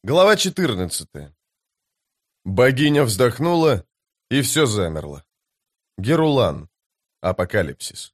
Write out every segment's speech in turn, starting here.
Глава 14. Богиня вздохнула, и все замерло. Герулан. Апокалипсис.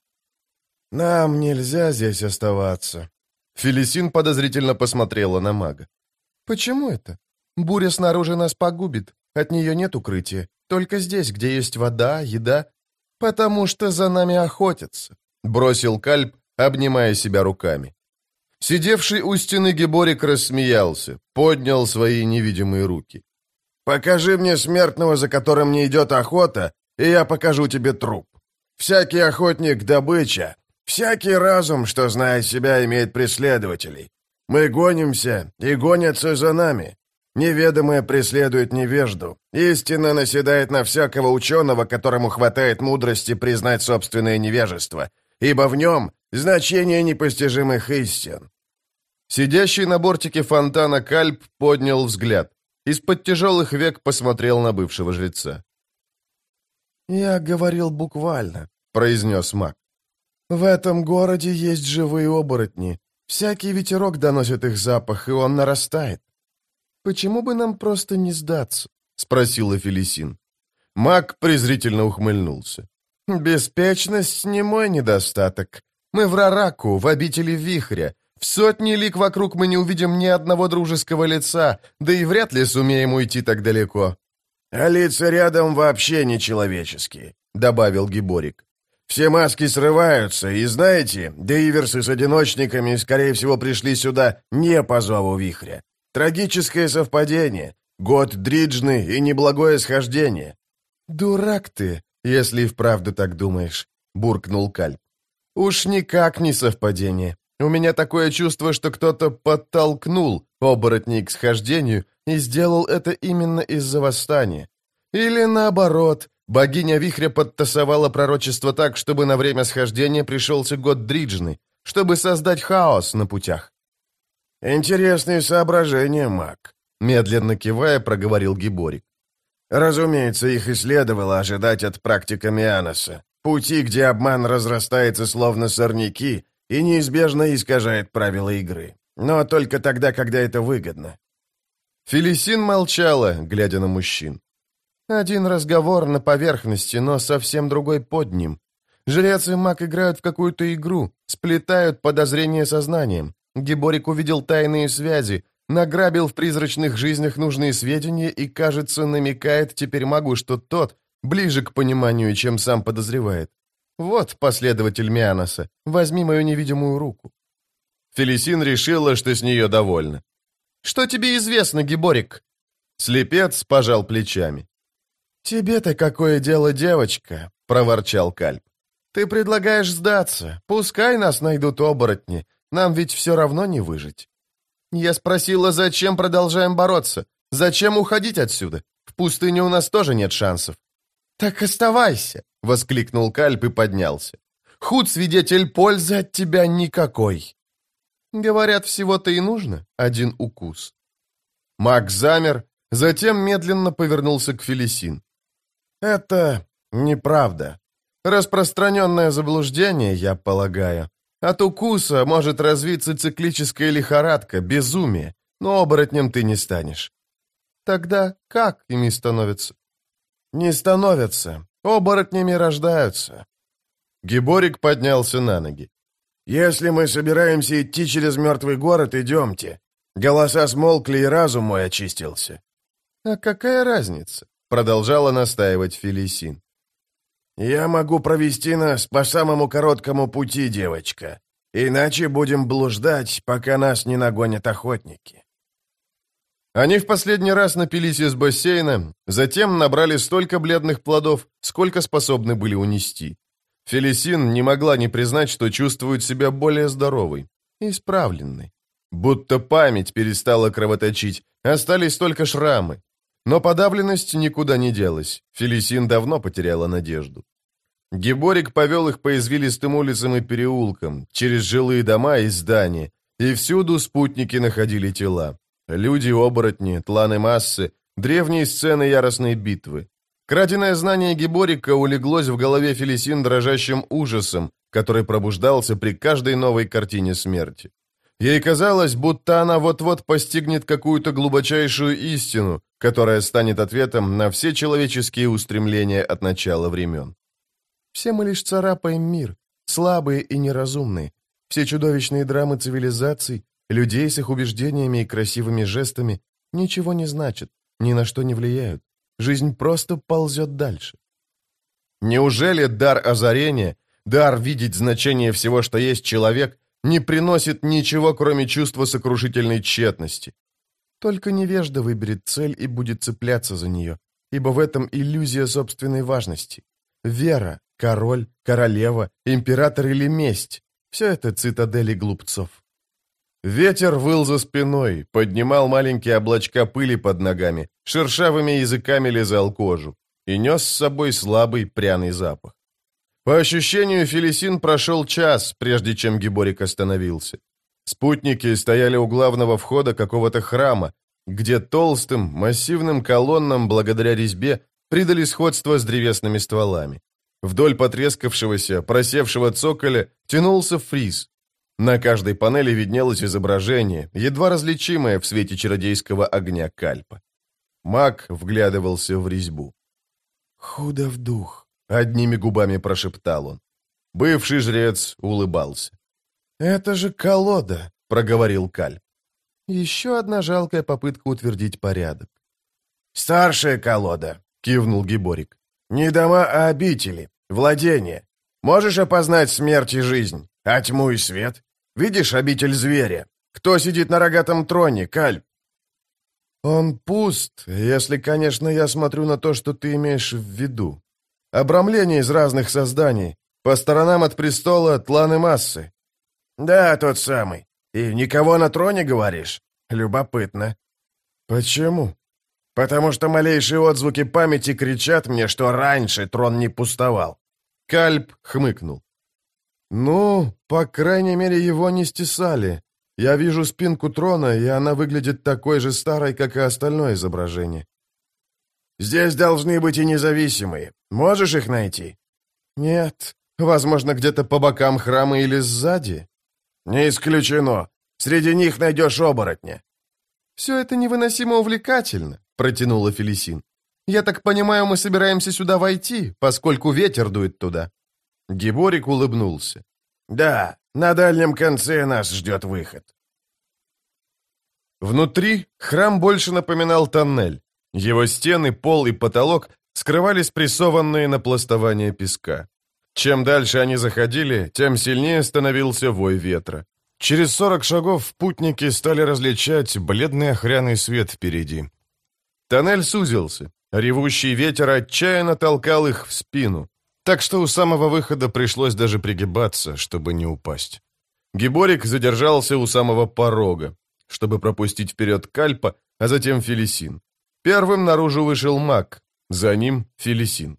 «Нам нельзя здесь оставаться». Фелисин подозрительно посмотрела на мага. «Почему это? Буря снаружи нас погубит. От нее нет укрытия. Только здесь, где есть вода, еда. Потому что за нами охотятся», — бросил Кальп, обнимая себя руками. Сидевший у стены Геборик рассмеялся, поднял свои невидимые руки. «Покажи мне смертного, за которым не идет охота, и я покажу тебе труп. Всякий охотник — добыча. Всякий разум, что знает себя, имеет преследователей. Мы гонимся, и гонятся за нами. Неведомое преследует невежду. Истина наседает на всякого ученого, которому хватает мудрости признать собственное невежество, ибо в нем значение непостижимых истин». Сидящий на бортике фонтана Кальп поднял взгляд. Из-под тяжелых век посмотрел на бывшего жреца. «Я говорил буквально», — произнес маг. «В этом городе есть живые оборотни. Всякий ветерок доносит их запах, и он нарастает. Почему бы нам просто не сдаться?» — спросила Фелисин. Маг презрительно ухмыльнулся. «Беспечность не мой недостаток. Мы в Рараку, в обители Вихря. В сотни лиг вокруг мы не увидим ни одного дружеского лица, да и вряд ли сумеем уйти так далеко». «А лица рядом вообще нечеловеческие», — добавил Гиборик. «Все маски срываются, и знаете, дейверсы с одиночниками, скорее всего, пришли сюда не по зову Вихря. Трагическое совпадение, год дриджны и неблагое схождение». «Дурак ты, если и вправду так думаешь», — буркнул Кальп. «Уж никак не совпадение. У меня такое чувство, что кто-то подтолкнул оборотней к схождению и сделал это именно из-за восстания. Или наоборот, богиня Вихря подтасовала пророчество так, чтобы на время схождения пришелся год дриджны, чтобы создать хаос на путях». «Интересные соображения, маг», — медленно кивая, проговорил Гиборик. «Разумеется, их и следовало ожидать от практика Мианоса. Пути, где обман разрастается словно сорняки и неизбежно искажает правила игры. Но только тогда, когда это выгодно». Фелисин молчала, глядя на мужчин. «Один разговор на поверхности, но совсем другой под ним. Жрец и маг играют в какую-то игру, сплетают подозрения сознанием. Гиборик увидел тайные связи, награбил в призрачных жизнях нужные сведения и, кажется, намекает теперь магу, что тот ближе к пониманию, чем сам подозревает. Вот последователь Мианоса, возьми мою невидимую руку». Фелисин решила, что с нее довольна. «Что тебе известно, Гиборик?» Слепец пожал плечами. «Тебе-то какое дело, девочка?» — проворчал Кальп. «Ты предлагаешь сдаться. Пускай нас найдут оборотни. Нам ведь все равно не выжить». Я спросила, зачем продолжаем бороться? Зачем уходить отсюда? В пустыне у нас тоже нет шансов. «Так оставайся!» — воскликнул Кальп и поднялся. «Худ свидетель, пользы от тебя никакой!» Говорят, всего-то и нужно один укус. Маг замер, затем медленно повернулся к Фелисин. «Это неправда. Распространенное заблуждение, я полагаю. От укуса может развиться циклическая лихорадка, безумие, но оборотнем ты не станешь». «Тогда как ими становятся?» «Не становятся. Оборотнями рождаются». Гиборик поднялся на ноги. «Если мы собираемся идти через мертвый город, идемте. Голоса смолкли, и разум мой очистился». «А какая разница?» — продолжала настаивать Фелисин. «Я могу провести нас по самому короткому пути, девочка. Иначе будем блуждать, пока нас не нагонят охотники». Они в последний раз напились из бассейна, затем набрали столько бледных плодов, сколько способны были унести. Фелисин не могла не признать, что чувствует себя более здоровой, исправленной. Будто память перестала кровоточить, остались только шрамы. Но подавленность никуда не делась, Фелисин давно потеряла надежду. Гиборик повел их по извилистым улицам и переулкам, через жилые дома и здания, и всюду спутники находили тела. Люди-оборотни, тланы массы, древние сцены яростной битвы. Краденое знание Гиборика улеглось в голове Фелисин дрожащим ужасом, который пробуждался при каждой новой картине смерти. Ей казалось, будто она вот-вот постигнет какую-то глубочайшую истину, которая станет ответом на все человеческие устремления от начала времен. Все мы лишь царапаем мир, слабые и неразумные. Все чудовищные драмы цивилизаций, людей с их убеждениями и красивыми жестами ничего не значат, ни на что не влияют. Жизнь просто ползет дальше. Неужели дар озарения, дар видеть значение всего, что есть человек, не приносит ничего, кроме чувства сокрушительной тщетности? Только невежда выберет цель и будет цепляться за нее, ибо в этом иллюзия собственной важности. Вера, король, королева, император или месть — все это цитадели глупцов. Ветер выл за спиной, поднимал маленькие облачка пыли под ногами, шершавыми языками лизал кожу и нес с собой слабый пряный запах. По ощущению, Фелисин прошел час, прежде чем Гиборик остановился. Спутники стояли у главного входа какого-то храма, где толстым, массивным колоннам, благодаря резьбе, придали сходство с древесными стволами. Вдоль потрескавшегося, просевшего цоколя тянулся фриз. На каждой панели виднелось изображение, едва различимое в свете чародейского огня кальпа. Маг вглядывался в резьбу. «Худо в дух», — одними губами прошептал он. Бывший жрец улыбался. «Это же колода», — проговорил Кальп. «Еще одна жалкая попытка утвердить порядок». «Старшая колода», — кивнул Гиборик. «Не дома, а обители, владения. Можешь опознать смерть и жизнь, а тьму и свет? Видишь обитель зверя? Кто сидит на рогатом троне, Кальп?» «Он пуст, если, конечно, я смотрю на то, что ты имеешь в виду. Обрамление из разных созданий. По сторонам от престола тланы массы». «Да, тот самый. И никого на троне, говоришь? Любопытно». «Почему?» «Потому что малейшие отзвуки памяти кричат мне, что раньше трон не пустовал». Кальп хмыкнул. «Ну, по крайней мере, его не стесали. Я вижу спинку трона, и она выглядит такой же старой, как и остальное изображение». «Здесь должны быть и независимые. Можешь их найти?» «Нет. Возможно, где-то по бокам храма или сзади». «Не исключено. Среди них найдешь оборотня». «Все это невыносимо увлекательно», — протянула Фелисин. «Я так понимаю, мы собираемся сюда войти, поскольку ветер дует туда». Гиборик улыбнулся. «Да, на дальнем конце нас ждет выход». Внутри храм больше напоминал тоннель. Его стены, пол и потолок скрывали спрессованные напластования песка. Чем дальше они заходили, тем сильнее становился вой ветра. Через 40 шагов путники стали различать бледный охряный свет впереди. Тоннель сузился. Ревущий ветер отчаянно толкал их в спину, так что у самого выхода пришлось даже пригибаться, чтобы не упасть. Гиборик задержался у самого порога, чтобы пропустить вперед Кальпа, а затем Фелисин. Первым наружу вышел маг, за ним Фелисин.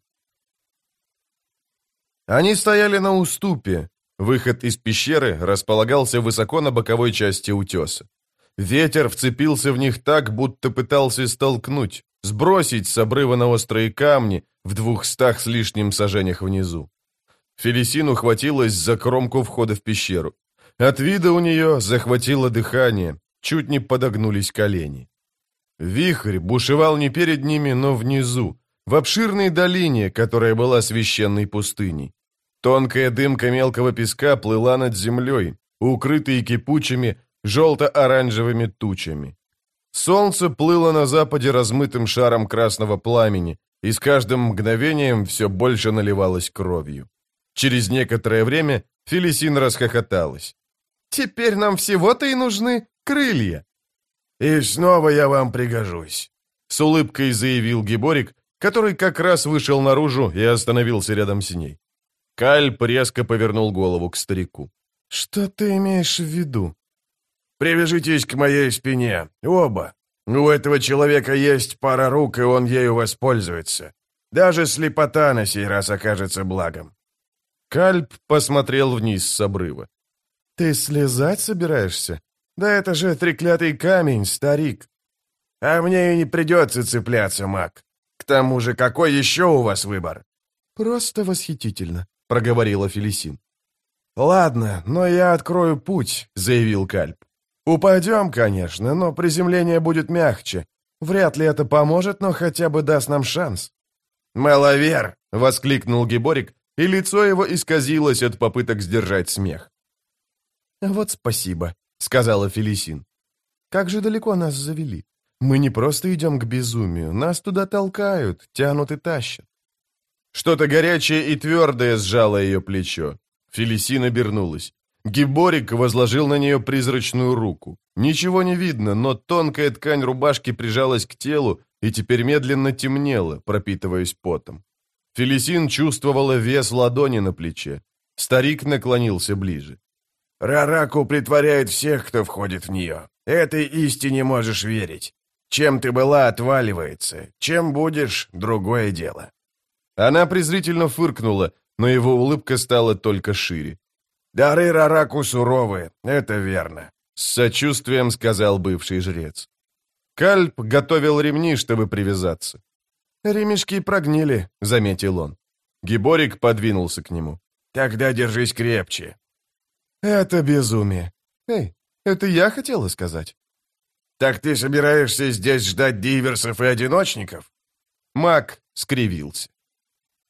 Они стояли на уступе. Выход из пещеры располагался высоко на боковой части утеса. Ветер вцепился в них так, будто пытался столкнуть, сбросить с обрыва на острые камни в 200 с лишним саженях внизу. Фелисин ухватилась за кромку входа в пещеру. От вида у нее захватило дыхание, чуть не подогнулись колени. Вихрь бушевал не перед ними, но внизу, в обширной долине, которая была священной пустыней. Тонкая дымка мелкого песка плыла над землей, укрытой кипучими, желто-оранжевыми тучами. Солнце плыло на западе размытым шаром красного пламени, и с каждым мгновением все больше наливалось кровью. Через некоторое время Фелисин расхохоталась. «Теперь нам всего-то и нужны крылья!» «И снова я вам пригожусь», — с улыбкой заявил Гиборик, который как раз вышел наружу и остановился рядом с ней. Кальп резко повернул голову к старику. «Что ты имеешь в виду?» «Привяжитесь к моей спине, оба. У этого человека есть пара рук, и он ею воспользуется. Даже слепота на сей раз окажется благом». Кальп посмотрел вниз с обрыва. «Ты слезать собираешься? Да это же треклятый камень, старик!» «А мне и не придется цепляться, маг. К тому же, какой еще у вас выбор?» «Просто восхитительно», — проговорила Фелисин. «Ладно, но я открою путь», — заявил Кальп. «Упадем, конечно, но приземление будет мягче. Вряд ли это поможет, но хотя бы даст нам шанс». «Маловер!» — воскликнул Гиборик, и лицо его исказилось от попыток сдержать смех. «Вот спасибо», — сказала Фелисин. «Как же далеко нас завели? Мы не просто идем к безумию, нас туда толкают, тянут и тащат». Что-то горячее и твердое сжало ее плечо. Фелисин обернулась. Гиборик возложил на нее призрачную руку. Ничего не видно, но тонкая ткань рубашки прижалась к телу и теперь медленно темнела, пропитываясь потом. Фелисин чувствовала вес ладони на плече. Старик наклонился ближе. «Рараку притворяет всех, кто входит в нее. Этой истине можешь верить. Чем ты была, отваливается. Чем будешь, другое дело». Она презрительно фыркнула, но его улыбка стала только шире. «Дары Рараку суровы, это верно», — с сочувствием сказал бывший жрец. Кальп готовил ремни, чтобы привязаться. «Ремешки прогнили», — заметил он. Гиборик подвинулся к нему. «Тогда держись крепче». «Это безумие. Эй, это я хотела сказать». «Так ты собираешься здесь ждать диверсов и одиночников?» Маг скривился.